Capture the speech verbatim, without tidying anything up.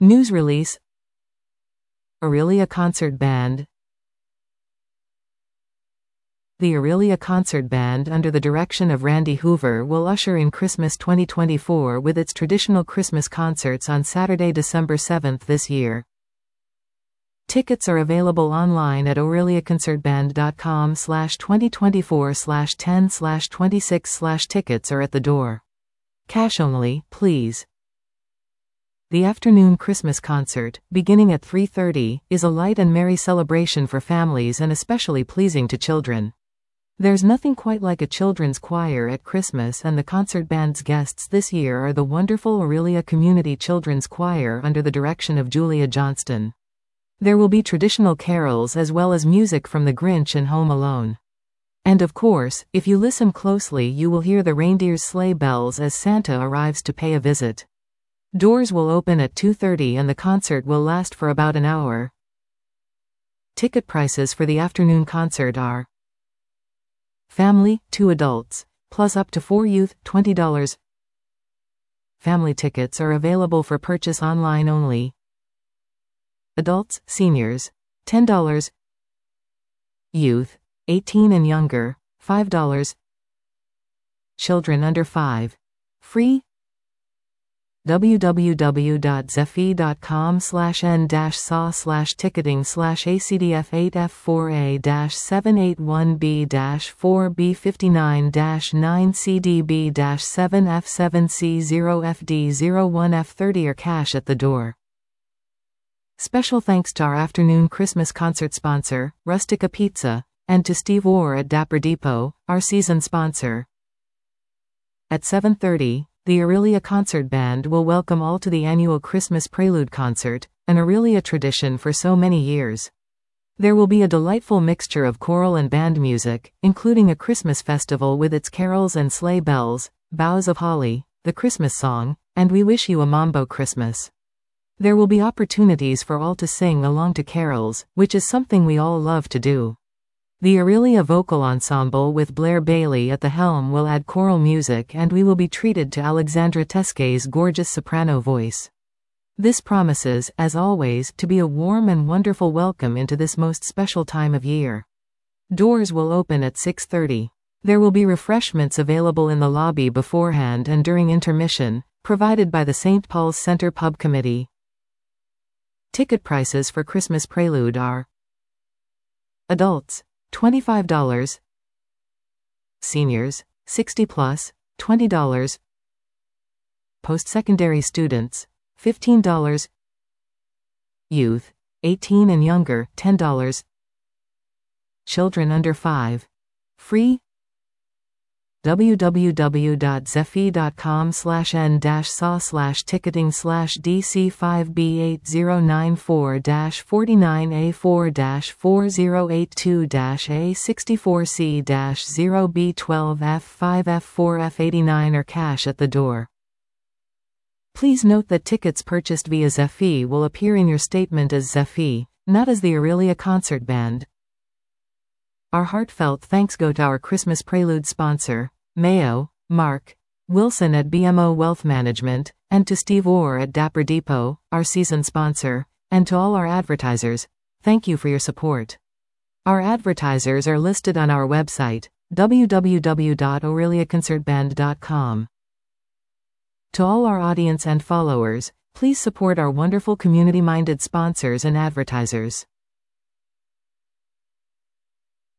News release. Aurelia Concert Band. The Aurelia Concert Band, under the direction of Randy Hoover, will usher in Christmas twenty twenty-four with its traditional Christmas concerts on Saturday, December seventh this year. Tickets are available online at aurelia concert band dot com slash twenty twenty-four slash ten slash twenty-six slash tickets or at the door. Cash only, please. The afternoon Christmas concert, beginning at three thirty, is a light and merry celebration for families and especially pleasing to children. There's nothing quite like a children's choir at Christmas, and the concert band's guests this year are the wonderful Aurelia Community Children's Choir under the direction of Julia Johnston. There will be traditional carols as well as music from The Grinch and Home Alone. And of course, if you listen closely, you will hear the reindeer's sleigh bells as Santa arrives to pay a visit. Doors will open at two thirty and the concert will last for about an hour. Ticket prices for the afternoon concert are: family, two adults, plus up to four youth, twenty dollars. Family tickets are available for purchase online only. Adults, seniors, ten dollars. Youth, eighteen and younger, five dollars. Children under five, free. w w w dot zephy dot com slash n dash s a slash ticketing slash a c d f eight f four a dash seven eight one b dash four b fifty-nine dash nine c d b dash seven f seven c zero f d zero one f thirty or cash at the door. Special thanks to our afternoon Christmas concert sponsor, Rustica Pizza, and to Steve Orr at Dapper Depot, our season sponsor. At seven thirty, the Aurelia Concert Band will welcome all to the annual Christmas Prelude concert, an Aurelia tradition for so many years. There will be a delightful mixture of choral and band music, including a Christmas festival with its carols and sleigh bells, Boughs of Holly, the Christmas song, and We Wish You a Mambo Christmas. There will be opportunities for all to sing along to carols, which is something we all love to do. The Aurelia Vocal Ensemble with Blair Bailey at the helm will add choral music, and we will be treated to Alexandra Teskay's gorgeous soprano voice. This promises, as always, to be a warm and wonderful welcome into this most special time of year. Doors will open at six thirty. There will be refreshments available in the lobby beforehand and during intermission, provided by the Saint Paul's Center Pub Committee. Ticket prices for Christmas Prelude are: adults, twenty-five dollars. Seniors, sixty plus, twenty dollars. Post-secondary students, fifteen dollars. Youth, eighteen and younger, ten dollars. Children under five, free. w w w dot zephy dot com slash n dash s a slash ticketing slash d c five b eight zero nine four dash forty-nine a four dash four zero eight two dash a sixty-four c dash zero b twelve f five f four f eighty-nine or cash at the door. Please note that tickets purchased via Zephy will appear in your statement as Zephy, not as the Aurelia Concert Band. Our heartfelt thanks go to our Christmas Prelude sponsor, Mayo, Mark Wilson at B M O Wealth Management, and to Steve Orr at Dapper Depot, our season sponsor, and to all our advertisers, thank you for your support. Our advertisers are listed on our website, w w w dot aurelia concert band dot com. To all our audience and followers, please support our wonderful community-minded sponsors and advertisers.